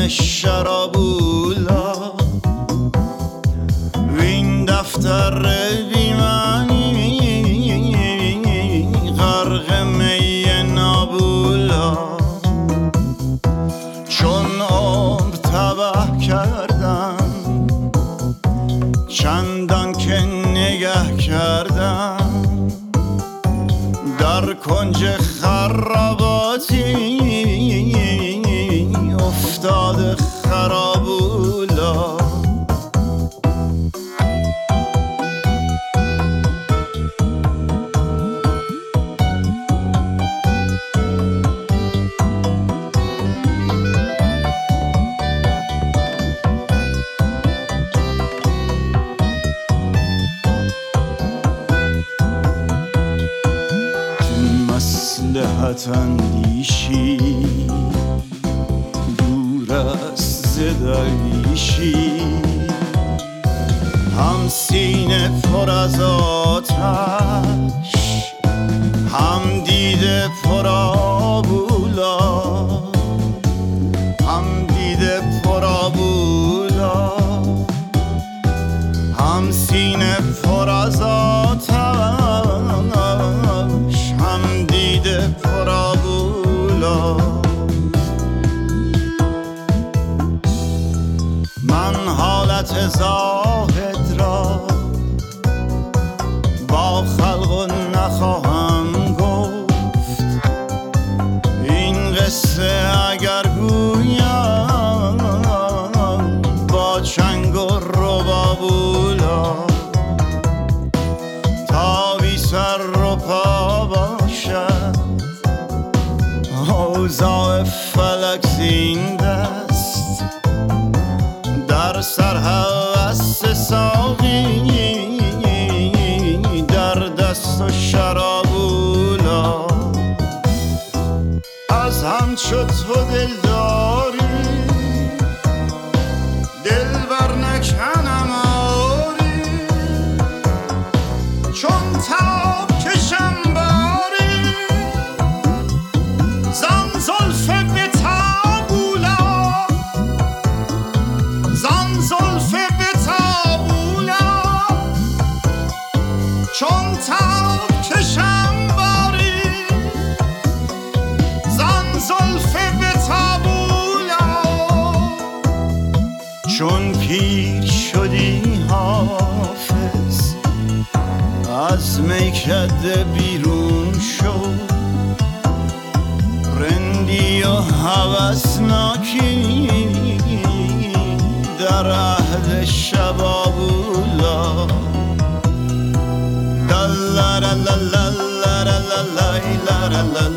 من شرابولا وین دفتر بی معنی غرق می نابولا چون عمر تباه کردم چندان که نگه کردم در کنج خراباتی افتاد خرابولا مصلحت اندیشی دور از درویشی هم سینه پر از آتش هم دیده پر آبولا هم دیده پر آبولا هم سینه پر از آتش هم دیده پر آبولا من حالت زاهد را با خلق نخواهم گفت این قصه اگر گویم با چنگ و ربابولا تا بی سر و پا باشد اوضاع فلک زین دست در سر هوس ساقی در دست و شرابولا از همچو تو دلداری دل بر نکنم آری چون تاب کشم باری زان زلف به تابولا زان زلف به تابولا چون تاب کشم باری زان زلف به تابولا چون پیر شدی حافظ از میکده بیرون شد رندی و هوسناکی در عهد شبابولا لا لا لا لا لا لا لا لا لا لا